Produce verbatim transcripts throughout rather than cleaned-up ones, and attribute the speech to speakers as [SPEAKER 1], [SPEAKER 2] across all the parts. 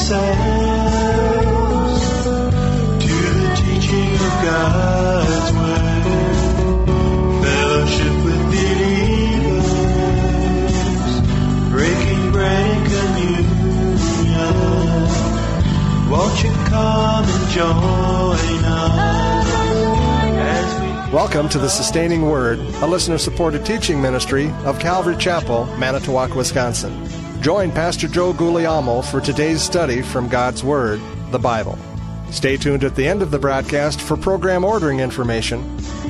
[SPEAKER 1] ourselves to the teaching of God's Word, fellowship with believers, breaking bread and communion. Won't you come and join us as we...
[SPEAKER 2] Welcome to the Sustaining Word, a listener-supported teaching ministry of Calvary Chapel, Manitowoc, Wisconsin. Join Pastor Joe Guglielmo for today's study from God's Word, the Bible. Stay tuned at the end of the broadcast for program ordering information.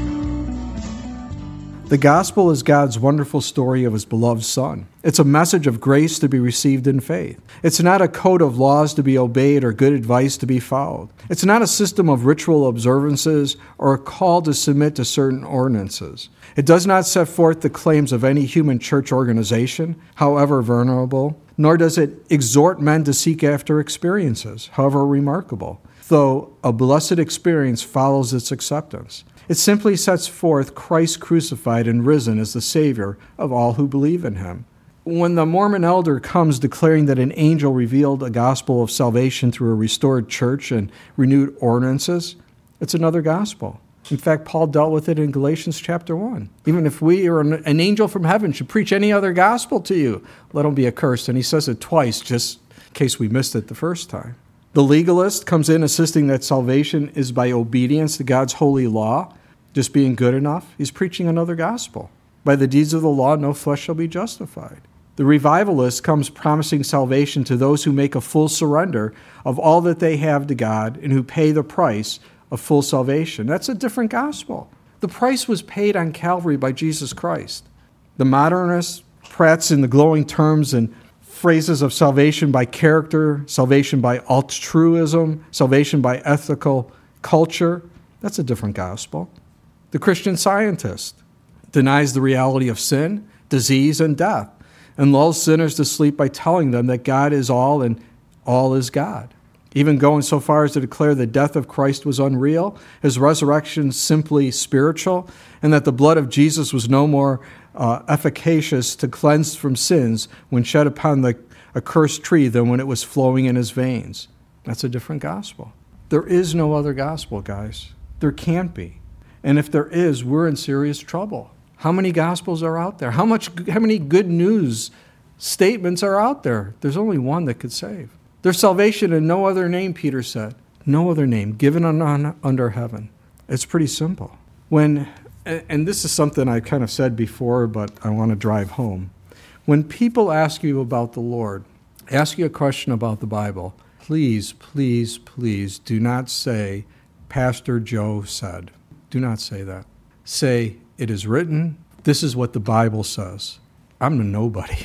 [SPEAKER 3] The gospel is God's wonderful story of His beloved Son. It's a message of grace to be received in faith. It's not a code of laws to be obeyed or good advice to be followed. It's not a system of ritual observances or a call to submit to certain ordinances. It does not set forth the claims of any human church organization, however venerable, nor does it exhort men to seek after experiences, however remarkable, though a blessed experience follows its acceptance. It simply sets forth Christ crucified and risen as the Savior of all who believe in Him. When the Mormon elder comes declaring that an angel revealed a gospel of salvation through a restored church and renewed ordinances, it's another gospel. In fact, Paul dealt with it in Galatians chapter one. Even if we or an, an angel from heaven should preach any other gospel to you, let him be accursed. And he says it twice, just in case we missed it the first time. The legalist comes in insisting that salvation is by obedience to God's holy law, just being good enough. He's preaching another gospel. By the deeds of the law, no flesh shall be justified. The revivalist comes promising salvation to those who make a full surrender of all that they have to God and who pay the price of full salvation. That's a different gospel. The price was paid on Calvary by Jesus Christ. The modernist prats in the glowing terms and phrases of salvation by character, salvation by altruism, salvation by ethical culture. That's a different gospel. The Christian Scientist denies the reality of sin, disease, and death, and lulls sinners to sleep by telling them that God is all and all is God. Even going so far as to declare the death of Christ was unreal, His resurrection simply spiritual, and that the blood of Jesus was no more uh, efficacious to cleanse from sins when shed upon the accursed tree than when it was flowing in His veins. That's a different gospel. There is no other gospel, guys. There can't be. And if there is, we're in serious trouble. How many gospels are out there? How much? How many good news statements are out there? There's only one that could save. There's salvation in no other name, Peter said. No other name given on, under heaven. It's pretty simple. When, and this is something I kind of said before, but I want to drive home. When people ask you about the Lord, ask you a question about the Bible, please, please, please do not say, Pastor Joe said. Do not say that. Say, it is written, this is what the Bible says. I'm a nobody.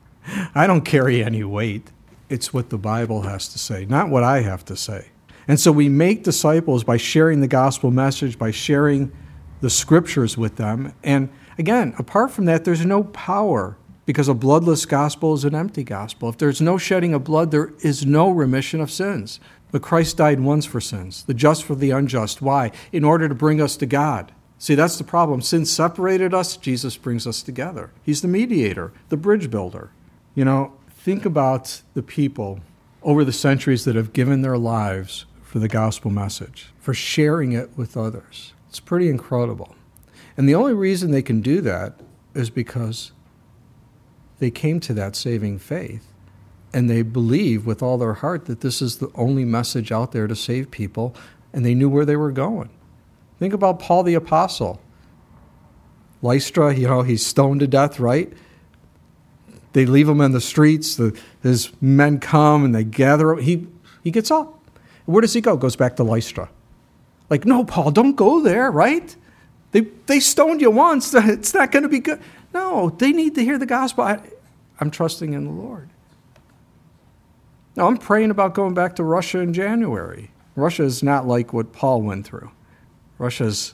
[SPEAKER 3] I don't carry any weight. It's what the Bible has to say, not what I have to say. And so we make disciples by sharing the gospel message, by sharing the scriptures with them. And again, apart from that, there's no power because a bloodless gospel is an empty gospel. If there's no shedding of blood, there is no remission of sins. But Christ died once for sins, the just for the unjust. Why? In order to bring us to God. See, that's the problem. Sin separated us. Jesus brings us together. He's the mediator, the bridge builder. You know, think about the people over the centuries that have given their lives for the gospel message, for sharing it with others. It's pretty incredible. And the only reason they can do that is because they came to that saving faith. And they believe with all their heart that this is the only message out there to save people, and they knew where they were going. Think about Paul the Apostle. Lystra, you know, he's stoned to death, right? They leave him in the streets. The, his men come and they gather him. He, he gets up. Where does he go? Goes back to Lystra. Like, no, Paul, don't go there, right? They, they stoned you once. It's not going to be good. No, they need to hear the gospel. I, I'm trusting in the Lord. Now, I'm praying about going back to Russia in January. Russia is not like what Paul went through. Russia's,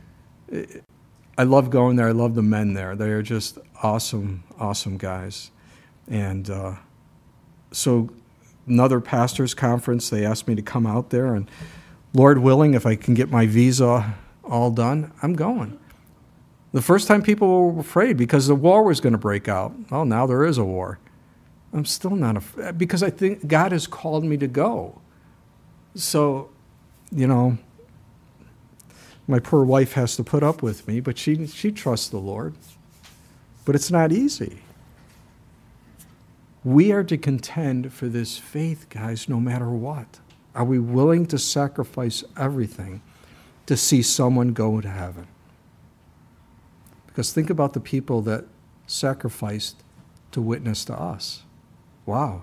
[SPEAKER 3] I love going there. I love the men there. They are just awesome, awesome guys. And uh, so another pastor's conference, they asked me to come out there. And Lord willing, if I can get my visa all done, I'm going. The first time people were afraid because the war was going to break out. Well, now there is a war. I'm still not, a, because I think God has called me to go. So, you know, my poor wife has to put up with me, but she she trusts the Lord. But it's not easy. We are to contend for this faith, guys, no matter what. Are we willing to sacrifice everything to see someone go to heaven? Because think about the people that sacrificed to witness to us. Wow.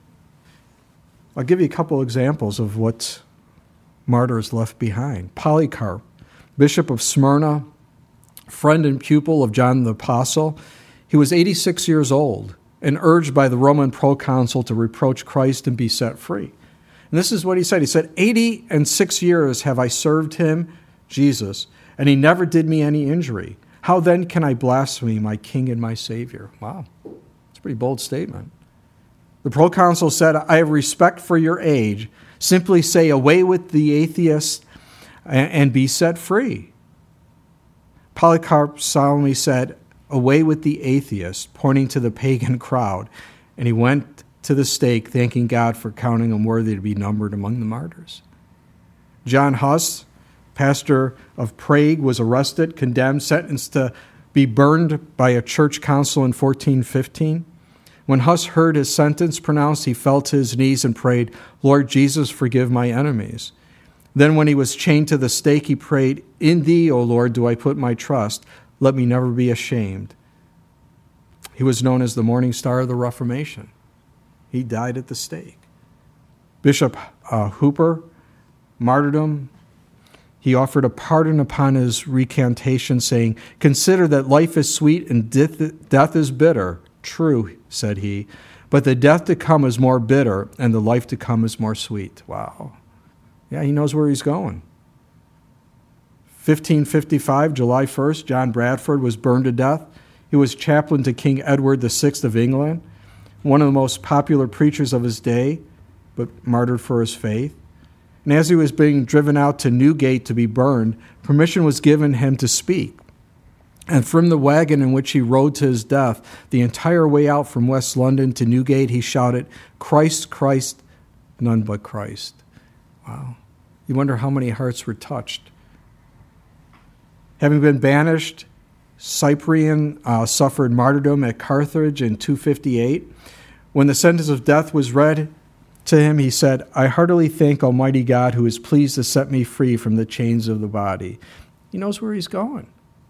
[SPEAKER 3] I'll give you a couple examples of what martyrs left behind. Polycarp, Bishop of Smyrna, friend and pupil of John the Apostle. He was eighty-six years old and urged by the Roman proconsul to reproach Christ and be set free. And this is what he said. He said, eighty and six years have I served him, Jesus, and he never did me any injury. How then can I blaspheme my King and my Savior? Wow, it's a pretty bold statement. The proconsul said, I have respect for your age. Simply say, away with the atheist and be set free. Polycarp solemnly said, away with the atheist, pointing to the pagan crowd. And he went to the stake, thanking God for counting him worthy to be numbered among the martyrs. John Huss, pastor of Prague, was arrested, condemned, sentenced to be burned by a church council in fourteen fifteen. When Huss heard his sentence pronounced, he fell to his knees and prayed, Lord Jesus, forgive my enemies. Then when he was chained to the stake, he prayed, in thee, O Lord, do I put my trust. Let me never be ashamed. He was known as the Morning Star of the Reformation. He died at the stake. Bishop uh, Hooper, martyrdom. He offered a pardon upon his recantation, saying, consider that life is sweet and death, death is bitter. True, said he, but the death to come is more bitter and the life to come is more sweet. Wow. Yeah, he knows where he's going. fifteen fifty-five, July first, John Bradford was burned to death. He was chaplain to King Edward the Sixth of England, one of the most popular preachers of his day, but martyred for his faith. And as he was being driven out to Newgate to be burned, permission was given him to speak. And from the wagon in which he rode to his death, the entire way out from West London to Newgate, he shouted, Christ, Christ, none but Christ. Wow. You wonder how many hearts were touched. Having been banished, Cyprian uh, suffered martyrdom at Carthage in two fifty-eight. When the sentence of death was read to him, he said, I heartily thank Almighty God who is pleased to set me free from the chains of the body. He knows where he's going.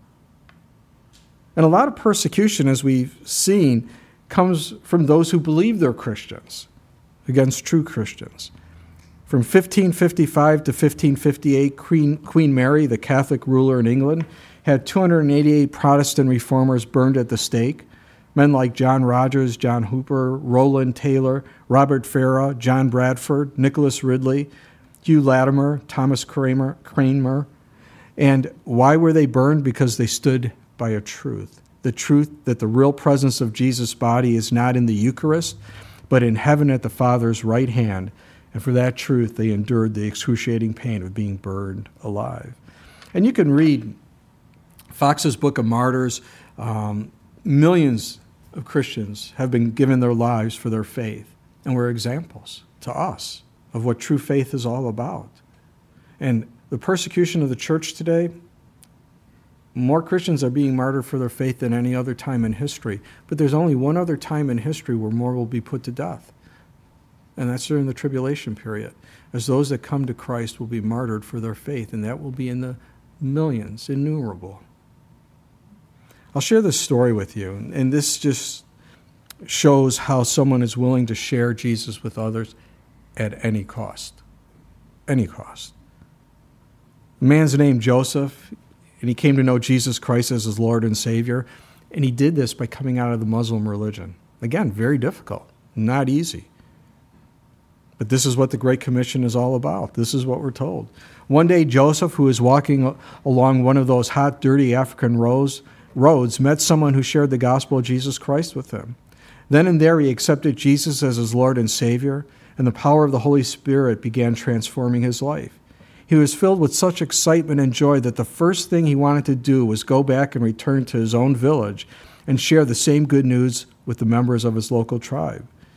[SPEAKER 3] And a lot of persecution, as we've seen, comes from those who believe they're Christians against true Christians. From fifteen fifty-five to fifteen fifty-eight, Queen, Queen Mary, the Catholic ruler in England, had two hundred eighty-eight Protestant reformers burned at the stake. Men like John Rogers, John Hooper, Roland Taylor, Robert Farah, John Bradford, Nicholas Ridley, Hugh Latimer, Thomas Kramer, Kramer. And why were they burned? Because they stood by a truth. The truth that the real presence of Jesus' body is not in the Eucharist, but in heaven at the Father's right hand. And for that truth, they endured the excruciating pain of being burned alive. And you can read Fox's Book of Martyrs. Um, millions of Christians have been given their lives for their faith, and we're examples to us of what true faith is all about. And the persecution of the church today, more Christians are being martyred for their faith than any other time in history. But there's only one other time in history where more will be put to death. And that's during the tribulation period, as those that come to Christ will be martyred for their faith, and that will be in the millions, innumerable. I'll share this story with you, and this just shows how someone is willing to share Jesus with others at any cost. Any cost. The man's named Joseph, and he came to know Jesus Christ as his Lord and Savior, and he did this by coming out of the Muslim religion. Again, very difficult, not easy. But this is what the Great Commission is all about. This is what we're told. One day, Joseph, who was walking along one of those hot, dirty African roads, roads, met someone who shared the gospel of Jesus Christ with him. Then and there, he accepted Jesus as his Lord and Savior, and the power of the Holy Spirit began transforming his life. He was filled with such excitement and joy that the first thing he wanted to do was go back and return to his own village and share the same good news with the members of his local tribe.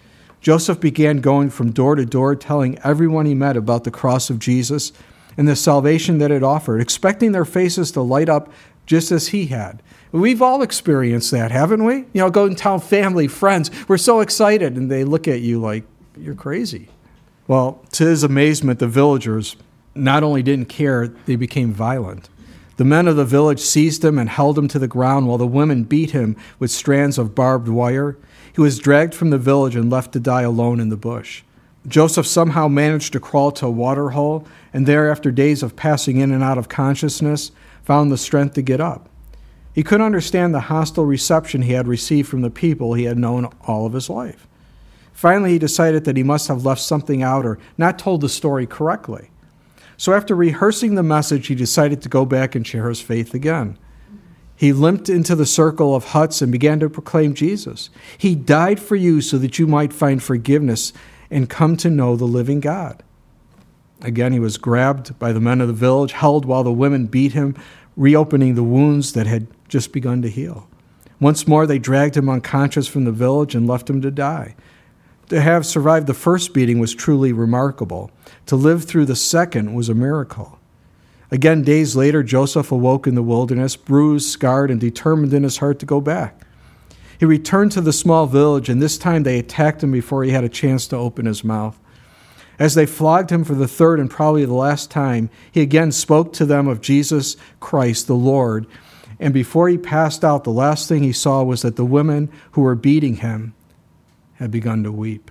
[SPEAKER 3] Joseph began going from door to door, telling everyone he met about the cross of Jesus and the salvation that it offered, expecting their faces to light up just as he had. We've all experienced that, haven't we? You know, go and tell family, friends, we're so excited, and they look at you like, you're crazy. Well, to his amazement, the villagers not only didn't care, they became violent. The men of the village seized him and held him to the ground while the women beat him with strands of barbed wire. He was dragged from the village and left to die alone in the bush. Joseph somehow managed to crawl to a water hole, and there, after days of passing in and out of consciousness, found the strength to get up. He couldn't understand the hostile reception he had received from the people he had known all of his life. Finally, he decided that he must have left something out or not told the story correctly. So after rehearsing the message, he decided to go back and share his faith again. He limped into the circle of huts and began to proclaim Jesus. He died for you so that you might find forgiveness and come to know the living God. Again, he was grabbed by the men of the village, held while the women beat him, reopening the wounds that had just begun to heal. Once more, they dragged him unconscious from the village and left him to die. To have survived the first beating was truly remarkable. To live through the second was a miracle. Again, days later, Joseph awoke in the wilderness, bruised, scarred, and determined in his heart to go back. He returned to the small village, and this time they attacked him before he had a chance to open his mouth. As they flogged him for the third and probably the last time, he again spoke to them of Jesus Christ, the Lord. And before he passed out, the last thing he saw was that the women who were beating him had begun to weep.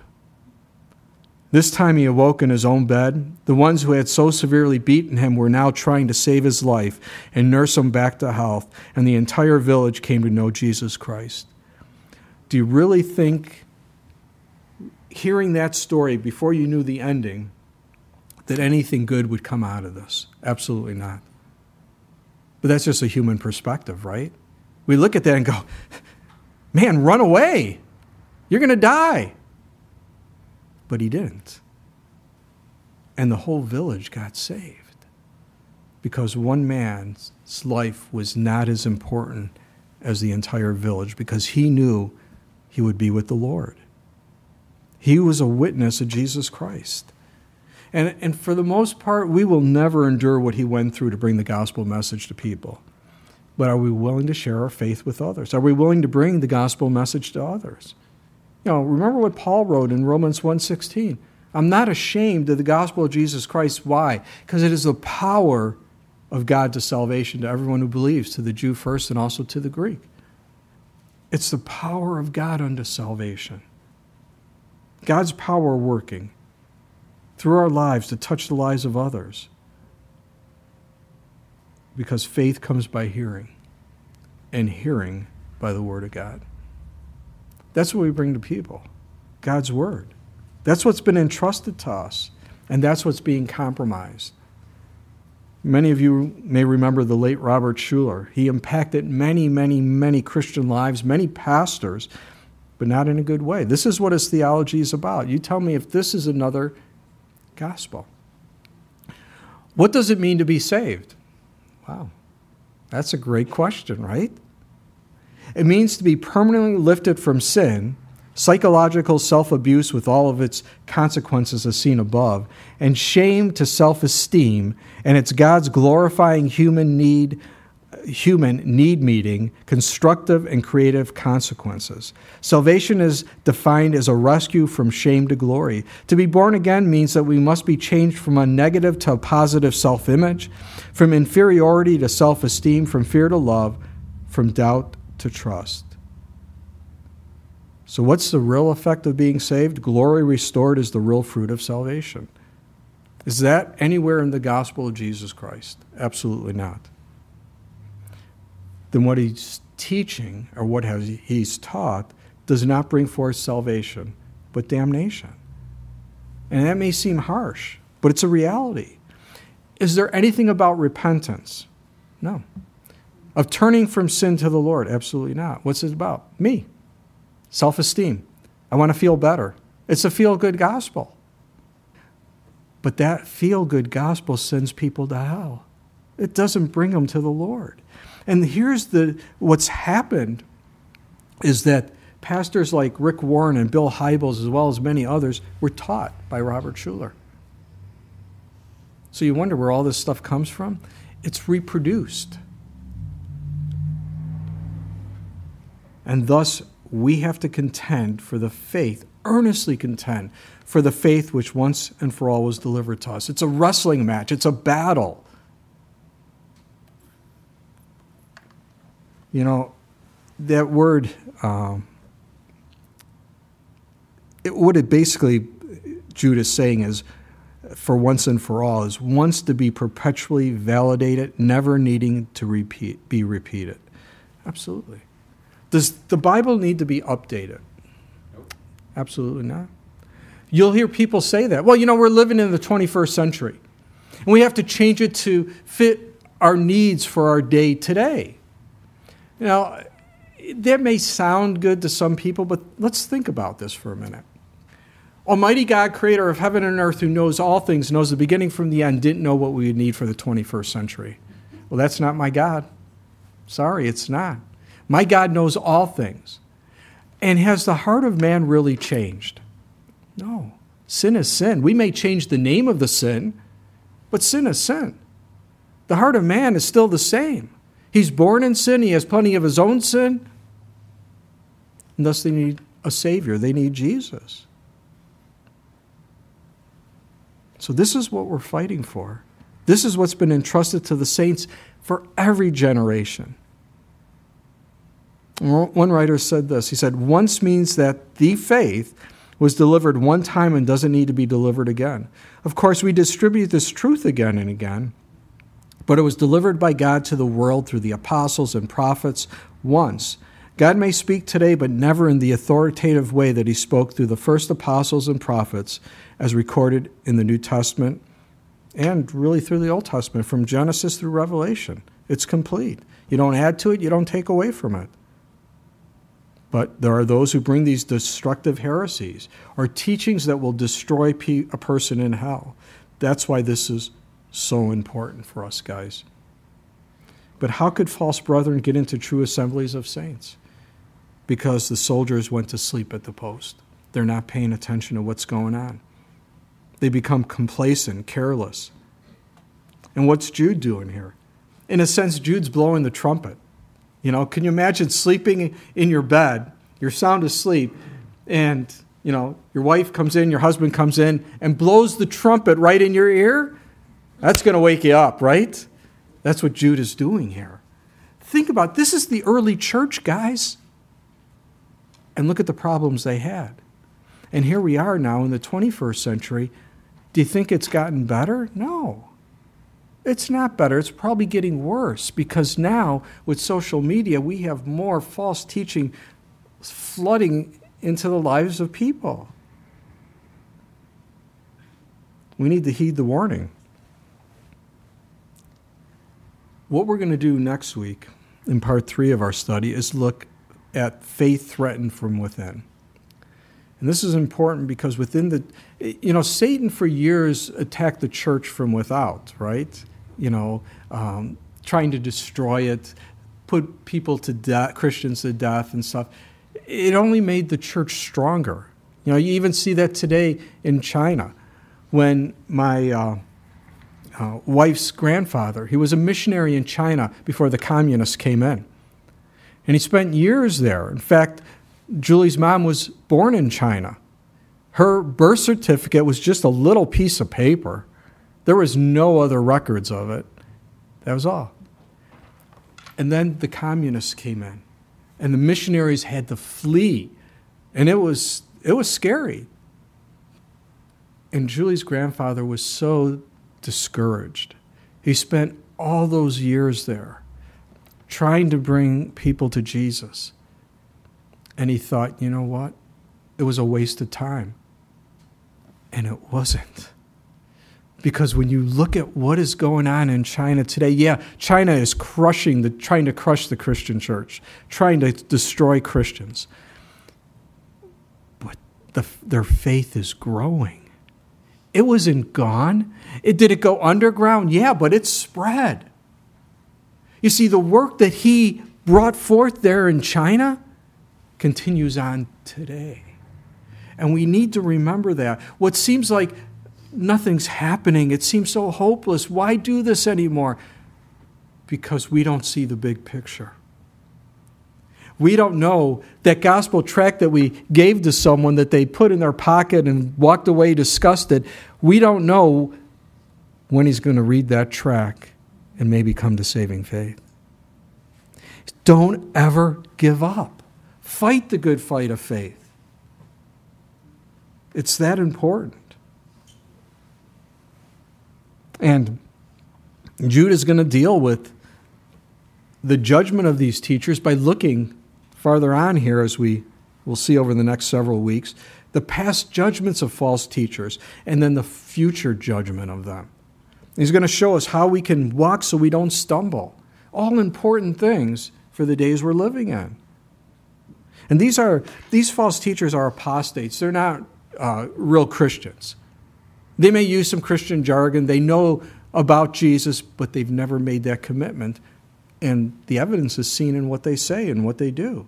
[SPEAKER 3] This time he awoke in his own bed. The ones who had so severely beaten him were now trying to save his life and nurse him back to health, and the entire village came to know Jesus Christ. Do you really think, hearing that story before you knew the ending, that anything good would come out of this? Absolutely not. But that's just a human perspective, right? We look at that and go, man, run away. You're going to die. But he didn't. And the whole village got saved because one man's life was not as important as the entire village because he knew he would be with the Lord. He was a witness of Jesus Christ. And, and for the most part, we will never endure what he went through to bring the gospel message to people. But are we willing to share our faith with others? Are we willing to bring the gospel message to others? You know, remember what Paul wrote in Romans one sixteen. I'm not ashamed of the gospel of Jesus Christ. Why? Because it is the power of God to salvation to everyone who believes, to the Jew first and also to the Greek. It's the power of God unto salvation. God's power working through our lives to touch the lives of others. Because faith comes by hearing, and hearing by the Word of God. That's what we bring to people, God's Word. That's what's been entrusted to us, and that's what's being compromised. Many of you may remember the late Robert Schuller. He impacted many, many, many Christian lives, many pastors, but not in a good way. This is what his theology is about. You tell me if this is another gospel. What does it mean to be saved? Wow, that's a great question, right? It means to be permanently lifted from sin, psychological self-abuse with all of its consequences as seen above, and shame to self-esteem, and it's God's glorifying human need, human need meeting, constructive and creative consequences. Salvation is defined as a rescue from shame to glory. To be born again means that we must be changed from a negative to a positive self-image, from inferiority to self-esteem, from fear to love, from doubt to trust. So what's the real effect of being saved? Glory restored is the real fruit of salvation. Is that anywhere in the gospel of Jesus Christ? Absolutely not. Then what he's teaching, or what has he's taught, does not bring forth salvation, but damnation. And that may seem harsh, but it's a reality. Is there anything about repentance? No. Of turning from sin to the Lord? Absolutely not. What's it about? Me. Self-esteem. I want to feel better. It's a feel-good gospel. But that feel-good gospel sends people to hell. It doesn't bring them to the Lord. And here's the what's happened is that pastors like Rick Warren and Bill Hybels, as well as many others, were taught by Robert Schuller. So you wonder where all this stuff comes from? It's reproduced. And thus, we have to contend for the faith, earnestly contend for the faith which once and for all was delivered to us. It's a wrestling match. It's a battle. You know, that word, um, it, what it basically, Jude is saying is, for once and for all, is once to be perpetually validated, never needing to repeat, be repeated. Absolutely. Does the Bible need to be updated? Nope. Absolutely not. You'll hear people say that. Well, you know, we're living in the twenty-first century, and we have to change it to fit our needs for our day today. You know, that may sound good to some people, but let's think about this for a minute. Almighty God, creator of heaven and earth, who knows all things, knows the beginning from the end, didn't know what we would need for the twenty-first century. Well, that's not my God. Sorry, it's not. My God knows all things. And has the heart of man really changed? No. Sin is sin. We may change the name of the sin, but sin is sin. The heart of man is still the same. He's born in sin. He has plenty of his own sin. And thus they need a Savior. They need Jesus. So this is what we're fighting for. This is what's been entrusted to the saints for every generation. One writer said this. He said, once means that the faith was delivered one time and doesn't need to be delivered again. Of course, we distribute this truth again and again, but it was delivered by God to the world through the apostles and prophets once. God may speak today, but never in the authoritative way that he spoke through the first apostles and prophets as recorded in the New Testament and really through the Old Testament, from Genesis through Revelation. It's complete. You don't add to it, you don't take away from it. But there are those who bring these destructive heresies or teachings that will destroy a person in hell. That's why this is so important for us, guys. But how could false brethren get into true assemblies of saints? Because the soldiers went to sleep at the post. They're not paying attention to what's going on. They become complacent, careless. And what's Jude doing here? In a sense, Jude's blowing the trumpet. You know, can you imagine sleeping in your bed, you're sound asleep, and, you know, your wife comes in, your husband comes in, and blows the trumpet right in your ear? That's going to wake you up, right? That's what Jude is doing here. Think about it. This is the early church, guys. And look at the problems they had. And here we are now in the twenty-first century. Do you think it's gotten better? No. It's not better. It's probably getting worse because now with social media, we have more false teaching flooding into the lives of people. We need to heed the warning. What we're going to do next week in part three of our study is look at faith threatened from within. And this is important because within the, you know, Satan for years attacked the church from without, right? You know, um, trying to destroy it, put people to death, Christians to death and stuff. It only made the church stronger. You know, you even see that today in China when my uh, uh, wife's grandfather, he was a missionary in China before the communists came in. And he spent years there. In fact, Julie's mom was born in China. Her birth certificate was just a little piece of paper. There was no other records of it. That was all. And then the communists came in, and the missionaries had to flee, and it was it was scary. And Julie's grandfather was so discouraged. He spent all those years there trying to bring people to Jesus. And he thought, you know what? It was a waste of time. And it wasn't. Because when you look at what is going on in China today, yeah, China is crushing, the, trying to crush the Christian church, trying to destroy Christians. But the, their faith is growing. It wasn't gone. It, did it go underground? Yeah, but it spread. You see, the work that he brought forth there in China, continues on today. And we need to remember that. What seems like nothing's happening, it seems so hopeless. Why do this anymore? Because we don't see the big picture. We don't know that gospel tract that we gave to someone that they put in their pocket and walked away disgusted. We don't know when he's going to read that tract and maybe come to saving faith. Don't ever give up. Fight the good fight of faith. It's that important. And Jude is going to deal with the judgment of these teachers by looking farther on here, as we will see over the next several weeks, the past judgments of false teachers and then the future judgment of them. He's going to show us how we can walk so we don't stumble. All important things for the days we're living in. And these are these false teachers are apostates. They're not uh, real Christians. They may use some Christian jargon. They know about Jesus, but they've never made that commitment. And the evidence is seen in what they say and what they do.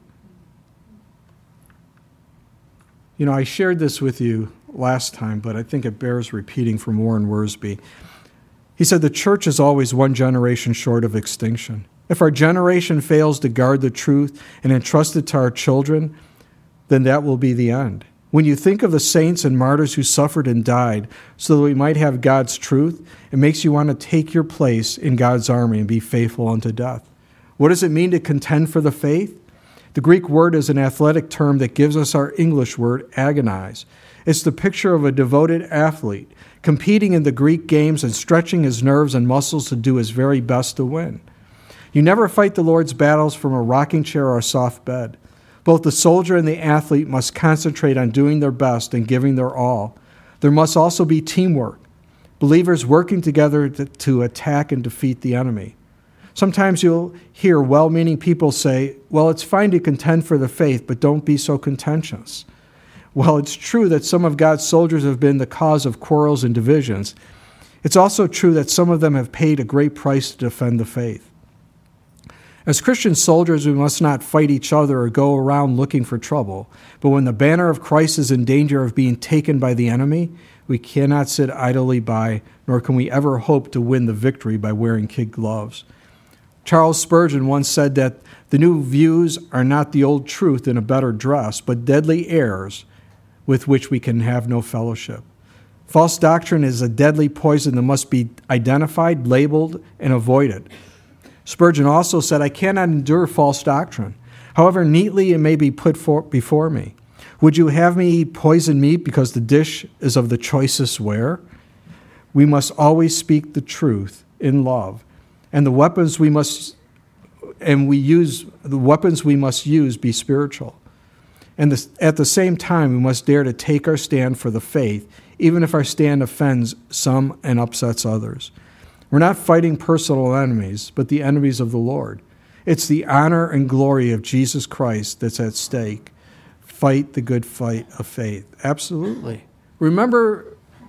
[SPEAKER 3] You know, I shared this with you last time, but I think it bears repeating from Warren Wiersbe. He said, the church is always one generation short of extinction. If our generation fails to guard the truth and entrust it to our children, then that will be the end. When you think of the saints and martyrs who suffered and died so that we might have God's truth, it makes you want to take your place in God's army and be faithful unto death. What does it mean to contend for the faith? The Greek word is an athletic term that gives us our English word, agonize. It's the picture of a devoted athlete competing in the Greek games and stretching his nerves and muscles to do his very best to win. You never fight the Lord's battles from a rocking chair or a soft bed. Both the soldier and the athlete must concentrate on doing their best and giving their all. There must also be teamwork, believers working together to, to attack and defeat the enemy. Sometimes you'll hear well-meaning people say, well, it's fine to contend for the faith, but don't be so contentious. Well, it's true that some of God's soldiers have been the cause of quarrels and divisions. It's also true that some of them have paid a great price to defend the faith. As Christian soldiers, we must not fight each other or go around looking for trouble. But when the banner of Christ is in danger of being taken by the enemy, we cannot sit idly by, nor can we ever hope to win the victory by wearing kid gloves. Charles Spurgeon once said that the new views are not the old truth in a better dress, but deadly errors with which we can have no fellowship. False doctrine is a deadly poison that must be identified, labeled, and avoided. Spurgeon also said, I cannot endure false doctrine, however neatly it may be put for, before me. Would you have me eat poisoned meat because the dish is of the choicest ware? We must always speak the truth in love, and the weapons we must and we use the weapons we must use be spiritual. And this, at the same time, we must dare to take our stand for the faith, even if our stand offends some and upsets others. We're not fighting personal enemies, but the enemies of the Lord. It's the honor and glory of Jesus Christ that's at stake. Fight the good fight of faith. Absolutely. Remember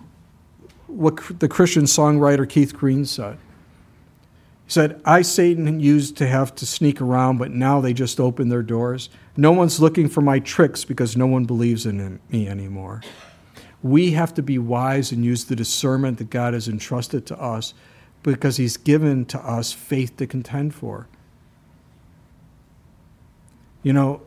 [SPEAKER 3] what the Christian songwriter Keith Green said. He said, I, Satan, used to have to sneak around, but now they just open their doors. No one's looking for my tricks because no one believes in me anymore. We have to be wise and use the discernment that God has entrusted to us because he's given to us faith to contend for. You know,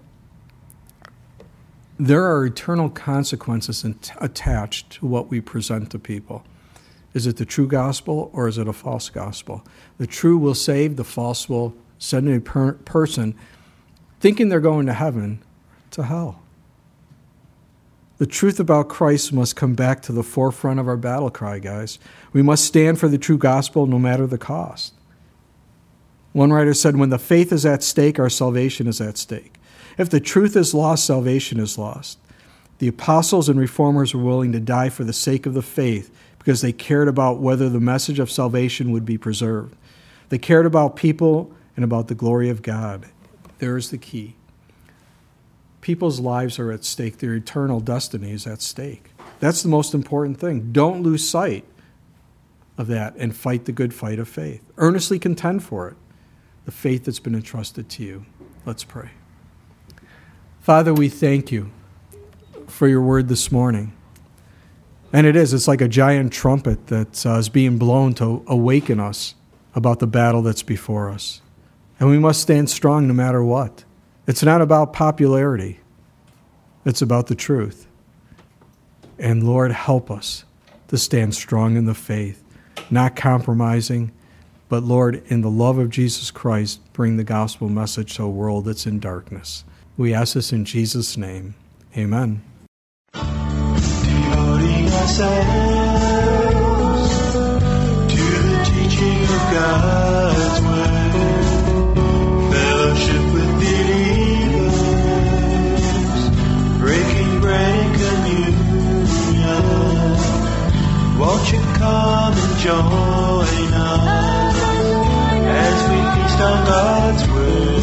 [SPEAKER 3] there are eternal consequences attached to what we present to people. Is it the true gospel or is it a false gospel? The true will save, the false will send a per- person thinking they're going to heaven to hell. The truth about Christ must come back to the forefront of our battle cry, guys. We must stand for the true gospel no matter the cost. One writer said, when the faith is at stake, our salvation is at stake. If the truth is lost, salvation is lost. The apostles and reformers were willing to die for the sake of the faith because they cared about whether the message of salvation would be preserved. They cared about people and about the glory of God. There is the key. People's lives are at stake. Their eternal destiny is at stake. That's the most important thing. Don't lose sight of that and fight the good fight of faith. Earnestly contend for it, the faith that's been entrusted to you. Let's pray. Father, we thank you for your word this morning. And it is, it's like a giant trumpet that uh, is being blown to awaken us about the battle that's before us. And we must stand strong no matter what. It's not about popularity. It's about the truth. And Lord, help us to stand strong in the faith, not compromising, but Lord, in the love of Jesus Christ, bring the gospel message to a world that's in darkness. We ask this in Jesus' name. Amen.
[SPEAKER 1] Devoting ourselves to the teaching of God's word, fellowship with believers, breaking bread and communion. Won't you come and join us as we feast on God's word?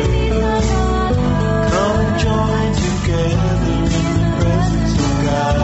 [SPEAKER 1] Come and join together in the presence of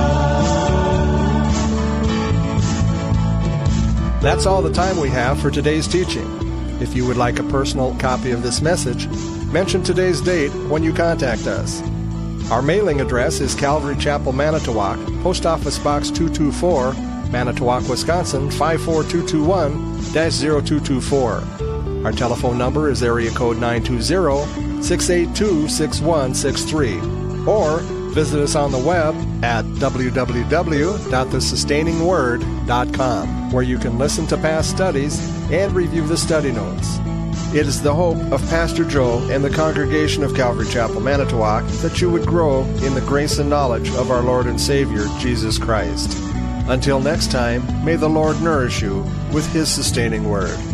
[SPEAKER 1] God.
[SPEAKER 2] That's all the time we have for today's teaching. If you would like a personal copy of this message, mention today's date when you contact us. Our mailing address is Calvary Chapel, Manitowoc, Post Office Box two two four, Manitowoc, Wisconsin five four two two one dash zero two two four. Our telephone number is area code nine two zero, six eight two, six one six three. Or visit us on the web at w w w dot the sustaining word dot com, where you can listen to past studies and review the study notes. It is the hope of Pastor Joe and the congregation of Calvary Chapel, Manitowoc, that you would grow in the grace and knowledge of our Lord and Savior, Jesus Christ. Until next time, may the Lord nourish you with His sustaining word.